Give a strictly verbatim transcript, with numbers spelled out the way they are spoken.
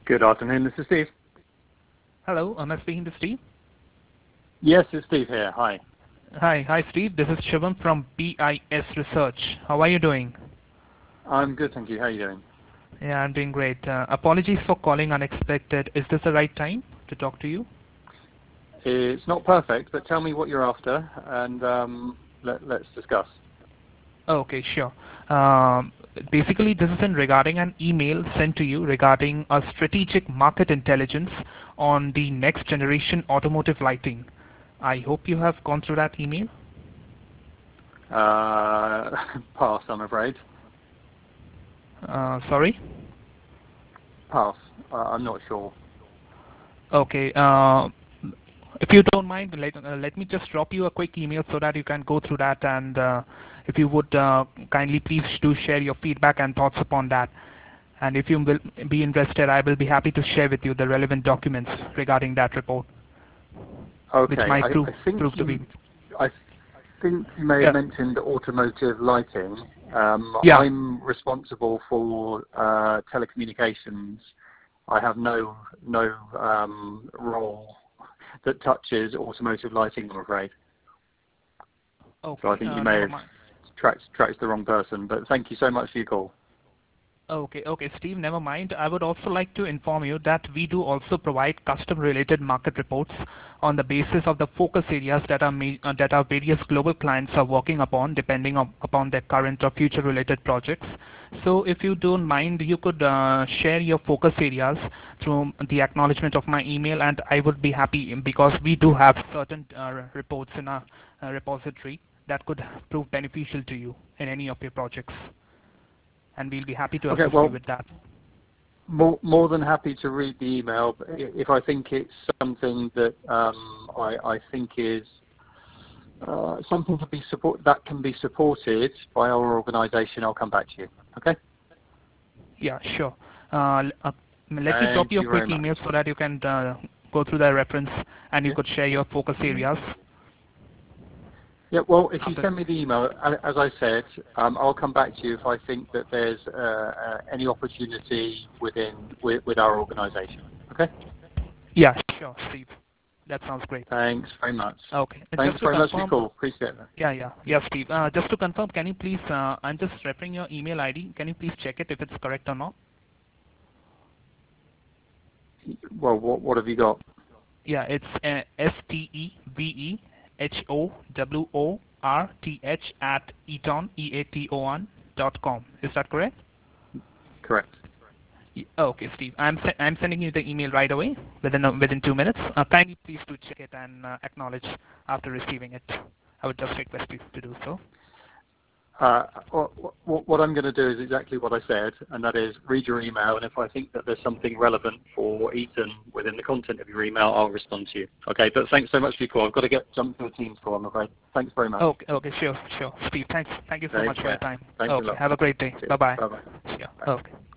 Good afternoon, this is Steve. Hello, am I speaking to Steve? Yes, it's Steve here. Hi. Hi, hi Steve. This is Shivam from B I S Research. How are you doing? I'm good, thank you. How are you doing? Yeah, I'm doing great. Uh, apologies for calling unexpected. Is this the right time to talk to you? It's not perfect, but tell me what you're after, and um, let, let's discuss. Okay, sure. Um, basically, this is in regarding an email sent to you regarding a strategic market intelligence on the next generation automotive lighting. I hope you have gone through that email. Uh, pass, I'm afraid. Uh, sorry? Pass. Uh, I'm not sure. Okay. Uh, if you don't mind, let, uh, let me just drop you a quick email so that you can go through that, and uh, if you would uh, kindly please do share your feedback and thoughts upon that. And if you will be interested, I will be happy to share with you the relevant documents regarding that report, which Okay, might I, prove I think prove to be. you, I think you may have Yeah. mentioned automotive lighting. Um, Yeah. I'm responsible for uh, telecommunications. I have no no um, role that touches automotive lighting, I'm afraid. So I Okay. think you Uh, may never have mind. tracked, tracked the wrong person, but thank you so much for your call. Okay, okay, Steve, never mind. I would also like to inform you that we do also provide custom-related market reports on the basis of the focus areas that our, ma- uh, that our various global clients are working upon, depending on, upon their current or future-related projects. So if you don't mind, you could uh, share your focus areas through the acknowledgement of my email, and I would be happy because we do have certain uh, reports in our uh, repository that could prove beneficial to you in any of your projects, and we'll be happy to Okay, assist you well, with that. more, more than happy to read the email. But i- if I think it's something that um, I, I think is uh, something to be support that can be supported by our organisation, I'll come back to you. Okay? Yeah, sure. Uh, l- uh, let me drop Thank you a you very quick much. email so that you can uh, go through the reference and you Yeah. could share your focus Yeah. areas. Yeah, well, if you After, send me the email, a- as I said, um, I'll come back to you if I think that there's uh, uh, any opportunity within with, with our organisation. Okay? yeah, sure, Steve. That sounds great. Thanks very much. Okay, and Thanks just to very much for your confirm, call. Appreciate that. yeah, yeah, yeah, Steve. Uh, just to confirm, can you please? Uh, I'm just referring your email I D. Can you please check it if it's correct or not? Well, what, what have you got? Yeah, it's uh, S T E V E H O W O R T H at eaton e a t o n dot com. Is that correct? Correct. Y- Okay, Steve. I'm se- I'm sending you the email right away within uh, within two minutes. Uh, kindly please do check it and uh, acknowledge after receiving it. I would just request you to do so. Uh, what, what, what I'm going to do is exactly what I said, and that is read your email, and if I think that there's something relevant for Eaton within the content of your email, I'll respond to you. Okay, but thanks so much for your call. I've got to get jump to a Teams call, I'm afraid. Thanks very much. Okay, okay, sure, sure. Steve, thanks. Thank you so Take much for your care. time. Thanks a Okay, lot. have a great day. Cheers. Bye bye. Bye-bye. Yeah. Bye. Okay.